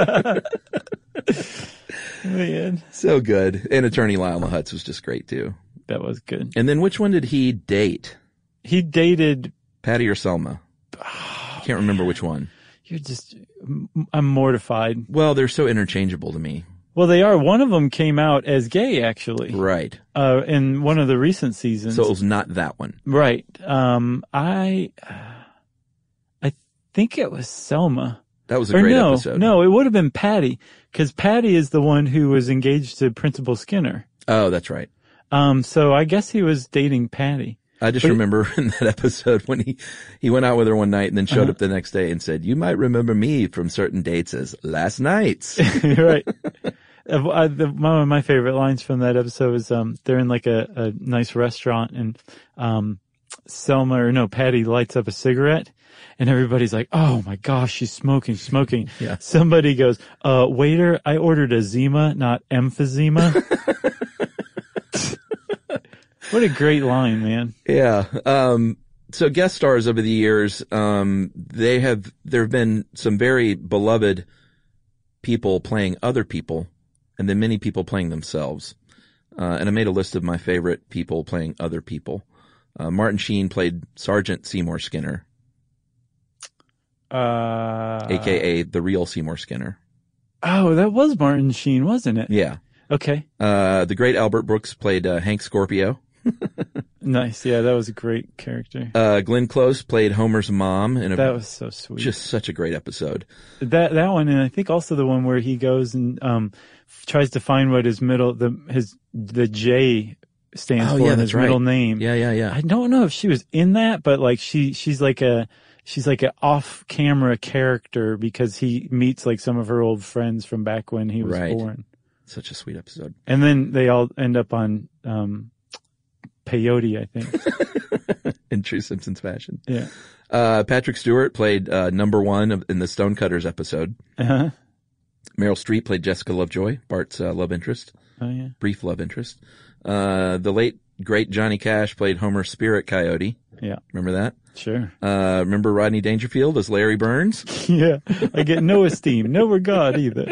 Man. So good. And Attorney Lionel Hutz was just great too. That was good. And then which one did he date? He dated Patty or Selma? I can't remember which one. You're just, I'm mortified. Well, they're so interchangeable to me. Well, they are. One of them came out as gay, actually. Right. Uh, in one of the recent seasons. So it was not that one. Right. Um, I, I think it was Selma. That was a or great no, episode. No, it would have been Patty, because Patty is the one who was engaged to Principal Skinner. Oh, that's right. Um, so I guess he was dating Patty. I just but, remember in that episode when he, he went out with her one night and then showed uh-huh. up the next day and said, "You might remember me from certain dates as last night's." Right. Uh, the, one of my favorite lines from that episode is, um, they're in like a, a nice restaurant and, um, Selma or no, Patty lights up a cigarette and everybody's like, "Oh my gosh, she's smoking, smoking." Yeah. Somebody goes, uh, "Waiter, I ordered a Zima, not emphysema." What a great line, man. Yeah. Um, so guest stars over the years, um, they have, there have been some very beloved people playing other people and then many people playing themselves. Uh, and I made a list of my favorite people playing other people. Uh, Martin Sheen played Sergeant Seymour Skinner. Uh, A K A the real Seymour Skinner. Oh, that was Martin Sheen, wasn't it? Yeah. Okay. Uh, the great Albert Brooks played, uh, Hank Scorpio. Nice. Yeah, that was a great character. Uh, Glenn Close played Homer's mom in a, that was so sweet. just such a great episode. That, that one, and I think also the one where he goes and, um, tries to find what his middle, the, his, the J stands oh, for yeah, in that's his right. middle name. Yeah, yeah, yeah. I don't know if she was in that, but like she, she's like a, she's like an off-camera character because he meets like some of her old friends from back when he was right. born. Such a sweet episode. And then they all end up on, um, peyote, I think. In true Simpsons fashion. Yeah. Uh, Patrick Stewart played, uh, number one of, in the Stonecutters episode. Uh-huh. Meryl Streep played Jessica Lovejoy, Bart's, uh, love interest. Oh, yeah. Brief love interest. Uh, the late, great Johnny Cash played Homer Spirit Coyote. Yeah. Remember that? Sure. Uh, remember Rodney Dangerfield as Larry Burns? Yeah. I get no esteem, no regard either.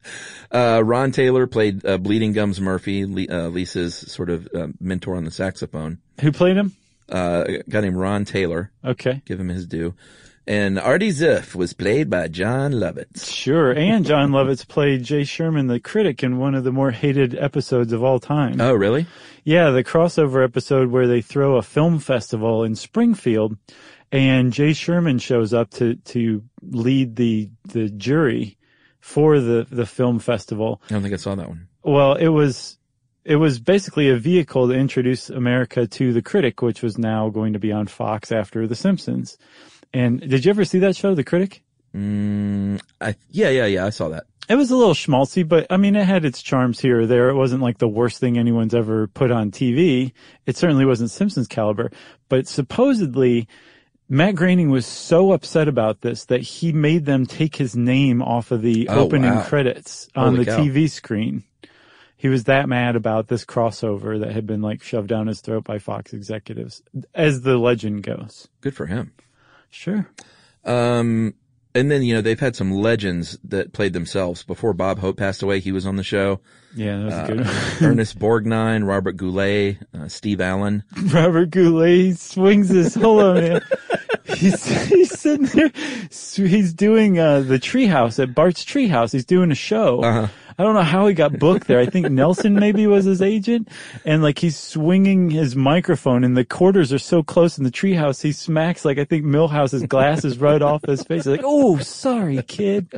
Uh, Ron Taylor played, uh, Bleeding Gums Murphy, uh, Lisa's sort of, uh, mentor on the saxophone. Who played him? Uh, a guy named Ron Taylor. Okay. Give him his due. And Artie Ziff was played by John Lovitz. Sure. And John Lovitz played Jay Sherman, the critic, in one of the more hated episodes of all time. Oh, really? Yeah, the crossover episode where they throw a film festival in Springfield and Jay Sherman shows up to, to lead the, the jury for the, the film festival. I don't think I saw that one. Well, it was, it was basically a vehicle to introduce America to the critic, which was now going to be on Fox after The Simpsons. And did you ever see that show, The Critic? Mm, I, yeah, yeah, yeah, I saw that. It was a little schmaltzy, but I mean, it had its charms here or there. It wasn't like the worst thing anyone's ever put on T V. It certainly wasn't Simpsons caliber, but supposedly Matt Groening was so upset about this that he made them take his name off of the oh, opening wow. credits on Holy the cow. T V screen. He was that mad about this crossover that had been like shoved down his throat by Fox executives, as the legend goes. Good for him. Sure. Um, and then, you know, they've had some legends that played themselves. Before Bob Hope passed away, he was on the show. Yeah, that was uh, a good one. Ernest Borgnine, Robert Goulet, uh, Steve Allen. Robert Goulet swings his, hold on, man. He's, he's sitting there, he's doing, uh, the treehouse at Bart's Treehouse. He's doing a show. Uh-huh. I don't know how he got booked there. I think Nelson maybe was his agent. And like he's swinging his microphone and the quarters are so close in the treehouse, he smacks like I think Milhouse's glasses right off his face. He's like, oh, sorry, kid.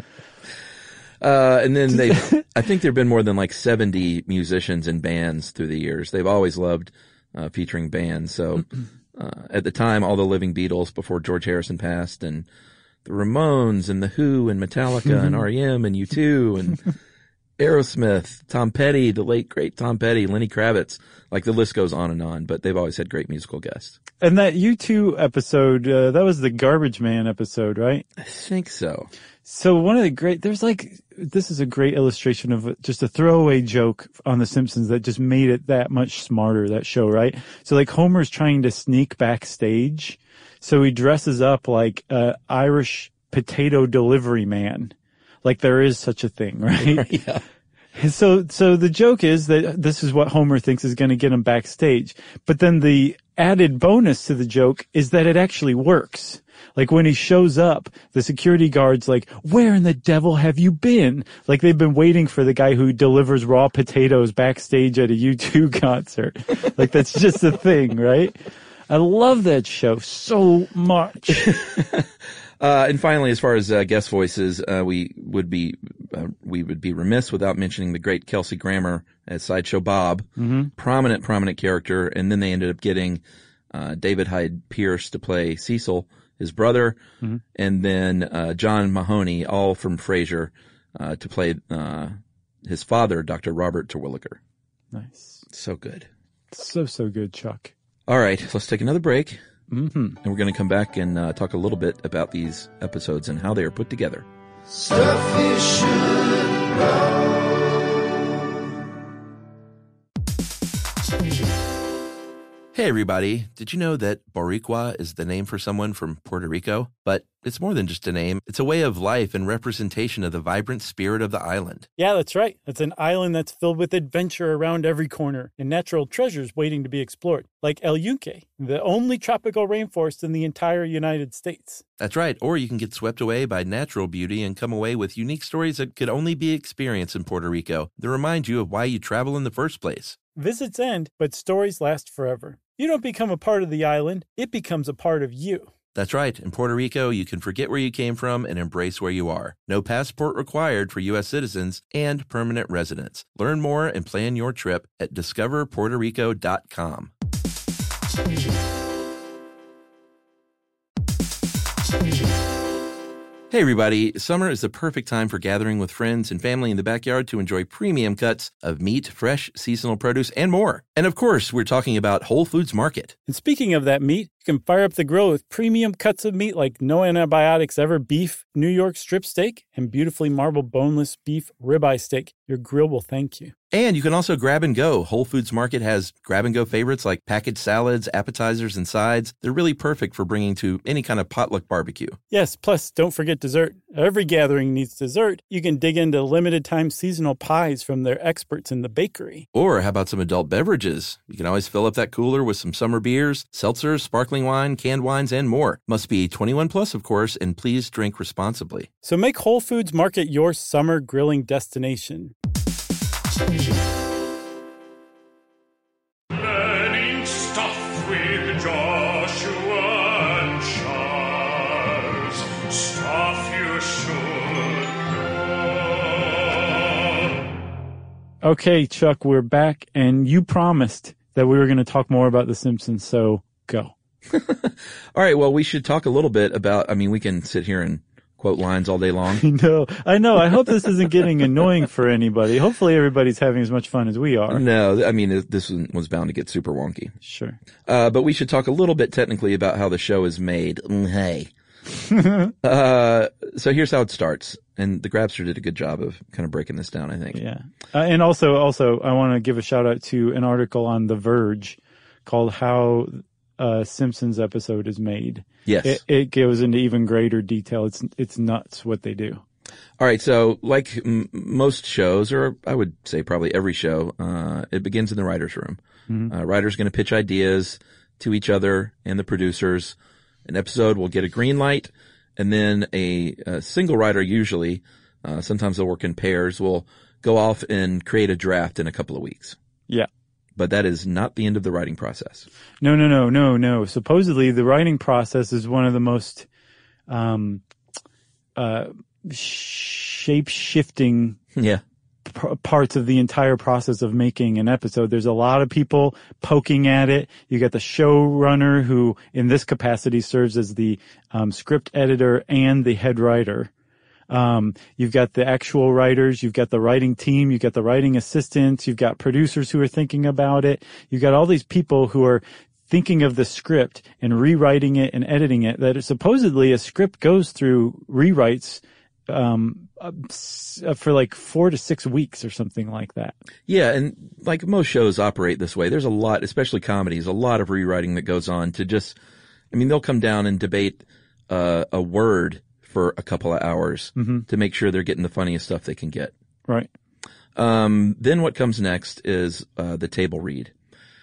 Uh, and then they, I think there've been more than like seventy musicians and bands through the years. They've always loved, uh, featuring bands. So, uh, at the time, all the living Beatles before George Harrison passed and the Ramones and the Who and Metallica and R E M and U two and Aerosmith, Tom Petty, the late great Tom Petty, Lenny Kravitz, like the list goes on and on, but they've always had great musical guests. And that U two episode, uh, that was the Garbage Man episode, right? I think so. So one of the great, there's like, this is a great illustration of just a throwaway joke on The Simpsons that just made it that much smarter, that show, right? So like Homer's trying to sneak backstage. So he dresses up like a Irish potato delivery man. Like there is such a thing, right? Yeah. And so, so the joke is that this is what Homer thinks is going to get him backstage. But then the added bonus to the joke is that it actually works. Like when he shows up, the security guard's like, where in the devil have you been? Like they've been waiting for the guy who delivers raw potatoes backstage at a U two concert. Like that's just a thing, right? I love that show so much. Uh, and finally, as far as uh, guest voices, uh, we would be uh, we would be remiss without mentioning the great Kelsey Grammer as Sideshow Bob, mm-hmm. prominent prominent character. And then they ended up getting uh, David Hyde Pierce to play Cecil, his brother, mm-hmm. and then uh, John Mahoney, all from Frasier, uh, to play uh, his father, Doctor Robert Terwilliger. Nice, so good, so so good, Chuck. All right, let's take another break. Mm-hmm. And we're going to come back and uh, talk a little bit about these episodes and how they are put together. Stuff you should know. Hey everybody, did you know that Boricua is the name for someone from Puerto Rico? But it's more than just a name. It's a way of life and representation of the vibrant spirit of the island. Yeah, that's right. It's an island that's filled with adventure around every corner and natural treasures waiting to be explored, like El Yunque, the only tropical rainforest in the entire United States. That's right. Or you can get swept away by natural beauty and come away with unique stories that could only be experienced in Puerto Rico that remind you of why you travel in the first place. Visits end, but stories last forever. You don't become a part of the island, it becomes a part of you. That's right. In Puerto Rico, you can forget where you came from and embrace where you are. No passport required for U S citizens and permanent residents. Learn more and plan your trip at discover puerto rico dot com. Hey everybody, summer is the perfect time for gathering with friends and family in the backyard to enjoy premium cuts of meat, fresh, seasonal produce, and more. And of course, we're talking about Whole Foods Market. And speaking of that meat, you can fire up the grill with premium cuts of meat like no antibiotics ever beef New York strip steak and beautifully marbled boneless beef ribeye steak. Your grill will thank you. And you can also grab and go. Whole Foods Market has grab and go favorites like packaged salads, appetizers, and sides. They're really perfect for bringing to any kind of potluck barbecue. Yes, plus don't forget dessert. Every gathering needs dessert. You can dig into limited time seasonal pies from their experts in the bakery. Or how about some adult beverages? You can always fill up that cooler with some summer beers, seltzers, sparkling wine, canned wines, and more. Must be twenty-one plus, of course, and please drink responsibly. So make Whole Foods Market your summer grilling destination. Learning stuff with Joshua and Charles. Stuff you should know. Okay, Chuck, we're back, and you promised that we were going to talk more about The Simpsons, so go. All right, well, we should talk a little bit about, I mean, we can sit here and quote lines all day long. I know, I know. I hope this isn't getting annoying for anybody. Hopefully everybody's having as much fun as we are. No, I mean, this was bound to get super wonky. Sure. Uh, but we should talk a little bit technically about how the show is made. Hey. uh, so here's how it starts. And the Grabster did a good job of kind of breaking this down, I think. Yeah. Uh, and also, also, I want to give a shout out to an article on The Verge called How a Simpsons Episode is Made. Yes. It, it goes into even greater detail. It's, it's nuts what they do. All right. So like m- most shows, or I would say probably every show, uh, it begins in the writer's room. Mm-hmm. Uh, writer's going to pitch ideas to each other and the producers. An episode will get a green light, and then a, a single writer usually, uh, sometimes they'll work in pairs, will go off and create a draft in a couple of weeks. Yeah. But that is not the end of the writing process. No, no, no, no, no. Supposedly the writing process is one of the most, um, uh, shape-shifting yeah. p- parts of the entire process of making an episode. There's a lot of people poking at it. You got the showrunner who in this capacity serves as the um, script editor and the head writer. Um, you've got the actual writers, you've got the writing team, you've got the writing assistants, you've got producers who are thinking about it. You've got all these people who are thinking of the script and rewriting it and editing it. That supposedly a script goes through rewrites um for like four to six weeks or something like that. Yeah, and like most shows operate this way. There's a lot, especially comedies, a lot of rewriting that goes on to just, I mean, they'll come down and debate uh, a word for a couple of hours mm-hmm. to make sure they're getting the funniest stuff they can get. Right. Um, then what comes next is uh, the table read.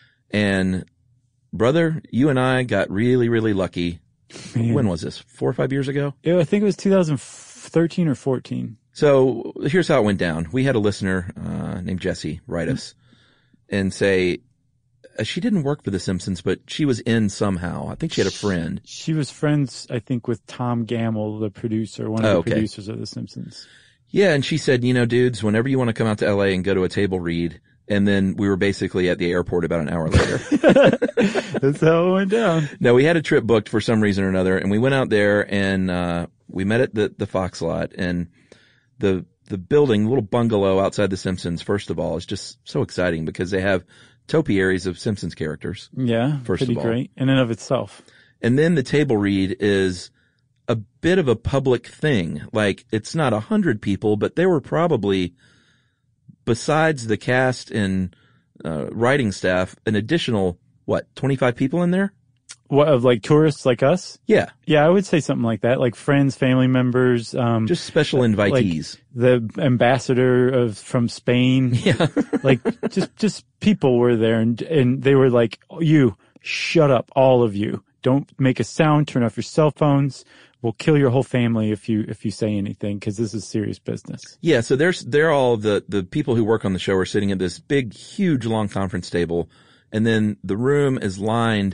And brother, you and I got really, really lucky. Man. When was this? Four or five years ago? Yeah, I think it was two thousand thirteen or fourteen. So here's how it went down. We had a listener uh, named Jesse write us mm-hmm. and say, uh, she didn't work for The Simpsons, but she was in somehow. I think she had a friend. She, she was friends, I think, with Tom Gamble, the producer, one of oh, the okay. producers of The Simpsons. Yeah, and she said, you know, dudes, whenever you want to come out to L A and go to a table read, and then we were basically at the airport about an hour later. That's how it went down. No, we had a trip booked for some reason or another, and we went out there and uh we met at the, the Fox lot, and the the building, little bungalow outside The Simpsons, first of all, is just so exciting because they have topiaries of Simpsons characters. Yeah, first pretty of all. great in and of itself. And then the table read is a bit of a public thing. Like, it's not a hundred people, but there were probably, besides the cast and uh, writing staff, an additional, what, twenty-five people in there? What, of like tourists like us? Yeah. Yeah, I would say something like that. Like friends, family members. Um, Just special invitees. Like the ambassador of, from Spain. Yeah. Like just, just people were there, and, and they were like, you, shut up, all of you. Don't make a sound, turn off your cell phones. We'll kill your whole family if you, if you say anything, because this is serious business. Yeah, so there's, they're all the, the people who work on the show are sitting at this big, huge, long conference table, and then the room is lined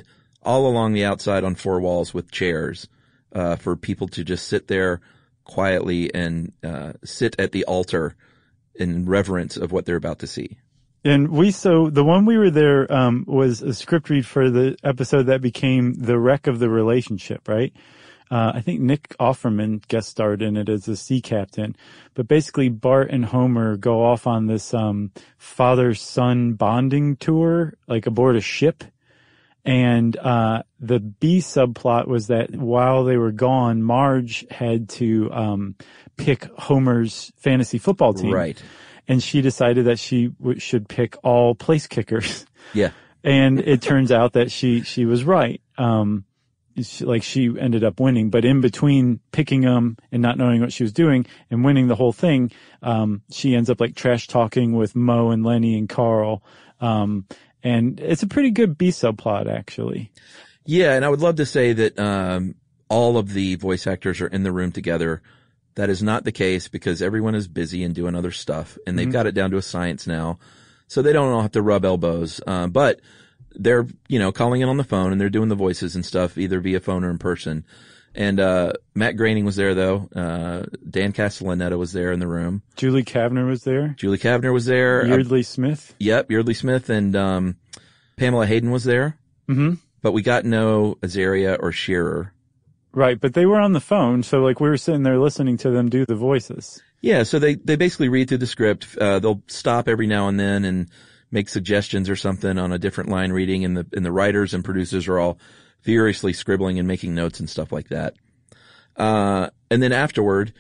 all along the outside on four walls with chairs uh, for people to just sit there quietly and uh, sit at the altar in reverence of what they're about to see. And we, so the one we were there, um, was a script read for the episode that became The Wreck of the Relationship, right? Uh, I think Nick Offerman guest starred in it as a sea captain. But basically Bart and Homer go off on this, um, father-son bonding tour, like aboard a ship. And, uh, the B subplot was that while they were gone, Marge had to, um, pick Homer's fantasy football team. Right. And she decided that she w- should pick all place kickers. Yeah. And it turns out that she, she was right. Um, she, like she ended up winning, but in between picking them and not knowing what she was doing and winning the whole thing, um, she ends up like trash talking with Moe and Lenny and Carl. Um, And it's a pretty good B subplot, actually. Yeah, and I would love to say that um all of the voice actors are in the room together. That is not the case because everyone is busy and doing other stuff, and they've mm-hmm. got it down to a science now, so they don't all have to rub elbows. Uh, but they're, you know, calling in on the phone and they're doing the voices and stuff either via phone or in person. And uh Matt Groening was there though. Uh Dan Castellaneta was there in the room. Julie Kavner was there. Julie Kavner was there. Yeardley uh, Smith. Yep, Yeardley Smith and um Pamela Hayden was there. Mm-hmm. But we got no Azaria or Shearer. Right, but they were on the phone, so like we were sitting there listening to them do the voices. Yeah, so they they basically read through the script. Uh they'll stop every now and then and make suggestions or something on a different line reading, and the and the writers and producers are all furiously scribbling and making notes and stuff like that. Uh, and then afterward,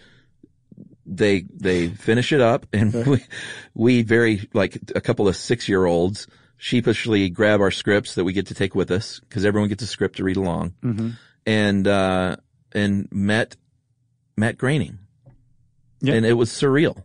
they, they finish it up and we, we very, like a couple of six-year-olds sheepishly grab our scripts that we get to take with us because everyone gets a script to read along. Mm-hmm. And, uh, and met Matt Groening. Yeah. And it was surreal.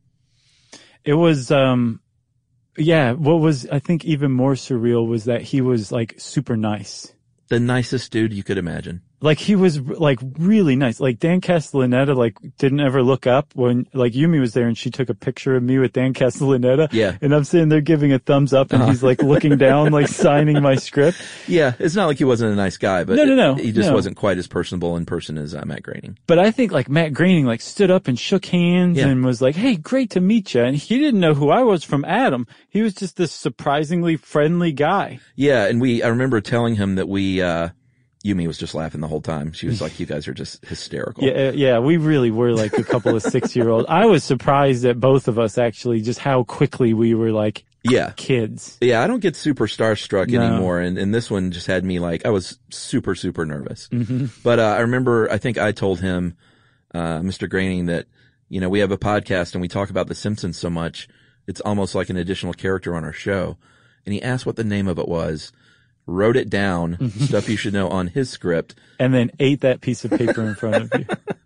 It was, um, yeah, what was, I think, even more surreal was that he was like super nice. The nicest dude you could imagine. Like he was like really nice. Like Dan Castellaneta like didn't ever look up when like Yumi was there and she took a picture of me with Dan Castellaneta. Yeah. And I'm sitting there giving a thumbs up and uh-huh. he's like looking down, like signing my script. Yeah. It's not like he wasn't a nice guy, but no, no, no, he just no. wasn't quite as personable in person as uh, Matt Groening. But I think like Matt Groening like stood up and shook hands yeah. and was like, "Hey, great to meet you." And he didn't know who I was from Adam. He was just this surprisingly friendly guy. Yeah. And we, I remember telling him that we, uh, Yumi was just laughing the whole time. She was like, "You guys are just hysterical." Yeah, yeah, we really were like a couple of six-year-olds. I was surprised at both of us actually, just how quickly we were like yeah. kids. Yeah, I don't get super starstruck no. anymore, and, and this one just had me like, I was super, super nervous. Mm-hmm. But uh, I remember, I think I told him, uh, Mister Groening, that, you know, we have a podcast and we talk about The Simpsons so much, it's almost like an additional character on our show. And he asked what the name of it was. Wrote it down, mm-hmm. stuff you should know on his script. And then ate that piece of paper in front of you.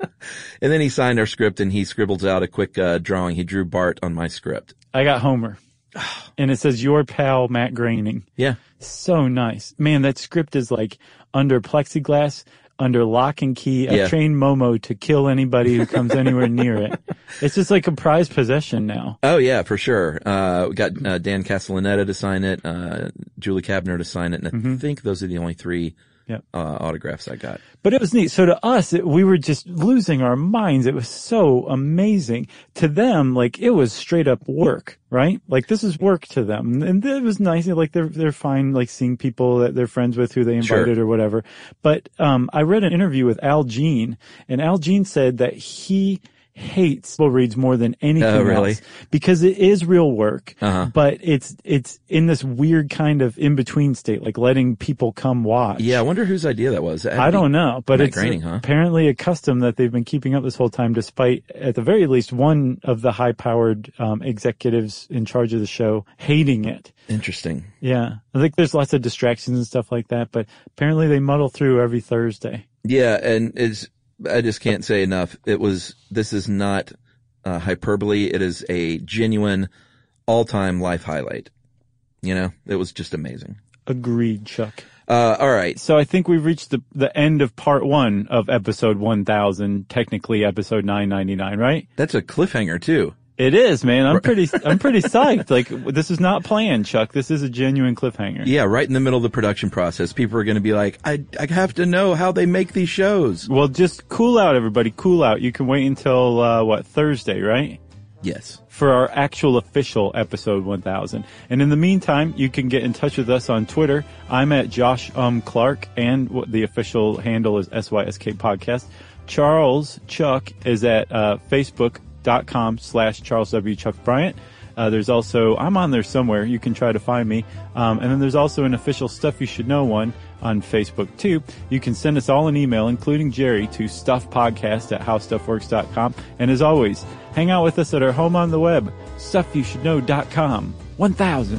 And then he signed our script and he scribbled out a quick uh, drawing. He drew Bart on my script. I got Homer. And it says, "Your pal, Matt Groening." Yeah. So nice. Man, that script is like under plexiglass, under lock and key. I yeah. trained Momo to kill anybody who comes anywhere near it. It's just like a prized possession now. Oh yeah, for sure. Uh, we got uh, Dan Castellaneta to sign it, uh, Julie Kavner to sign it, and I mm-hmm. think those are the only three yep. uh, autographs I got. But it was neat. So to us, it, we were just losing our minds. It was so amazing. To them, like, it was straight up work, right? Like, this is work to them. And it was nice. Like, they're, they're fine, like, seeing people that they're friends with who they invited sure. or whatever. But, um, I read an interview with Al Jean, and Al Jean said that he hates Bill reads more than anything oh, really? else because it is real work, uh-huh. but it's it's in this weird kind of in between state, like letting people come watch. Yeah, I wonder whose idea that was. I don't know, but Matt it's Groening, huh? apparently a custom that they've been keeping up this whole time, despite at the very least one of the high-powered um, executives in charge of the show hating it. Interesting. Yeah, I think there's lots of distractions and stuff like that, but apparently they muddle through every Thursday. Yeah, and it's. I just can't say enough. It was, this is not uh, hyperbole. It is a genuine all-time life highlight. You know, it was just amazing. Agreed, Chuck. Uh, all right. So I think we've reached the, the end of part one of episode one thousand, technically episode nine ninety-nine, right? That's a cliffhanger too. It is, man. I'm pretty, I'm pretty psyched. Like, this is not planned, Chuck. This is a genuine cliffhanger. Yeah, right in the middle of the production process. People are going to be like, I, I have to know how they make these shows. Well, just cool out, everybody. Cool out. You can wait until, uh, what, Thursday, right? Yes. For our actual official episode one thousand. And in the meantime, you can get in touch with us on Twitter. I'm at Josh um, Clark, and the official handle is S Y S K Podcast. Charles Chuck is at uh, Facebook.com slash Charles W. Chuck Bryant. Uh, there's also, I'm on there somewhere. You can try to find me. Um, and then there's also an official Stuff You Should Know one on Facebook, too. You can send us all an email, including Jerry, to stuffpodcast at howstuffworks dot com. And as always, hang out with us at our home on the web, stuff you should know dot com. one thousand.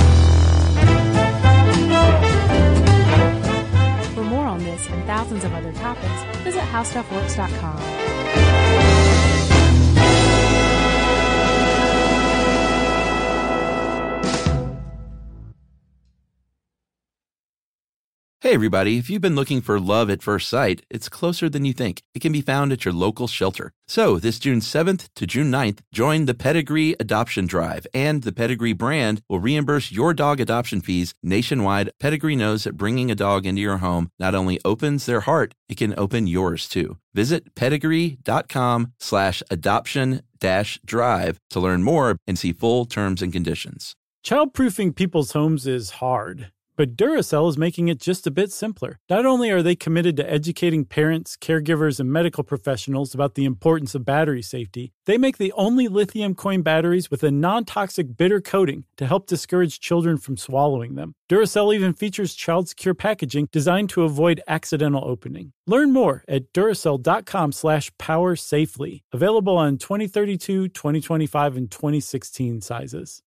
For more on this and thousands of other topics, visit how stuff works dot com. Hey everybody, if you've been looking for love at first sight, it's closer than you think. It can be found at your local shelter. So this June seventh to June ninth, join the Pedigree Adoption Drive, and the Pedigree brand will reimburse your dog adoption fees nationwide. Pedigree knows that bringing a dog into your home not only opens their heart, it can open yours too. Visit pedigree.com slash adoption dash drive to learn more and see full terms and conditions. Childproofing people's homes is hard. But Duracell is making it just a bit simpler. Not only are they committed to educating parents, caregivers, and medical professionals about the importance of battery safety, they make the only lithium coin batteries with a non-toxic bitter coating to help discourage children from swallowing them. Duracell even features child-secure packaging designed to avoid accidental opening. Learn more at Duracell.com slash power safely. Available on twenty thirty-two, twenty twenty-five, and twenty sixteen sizes.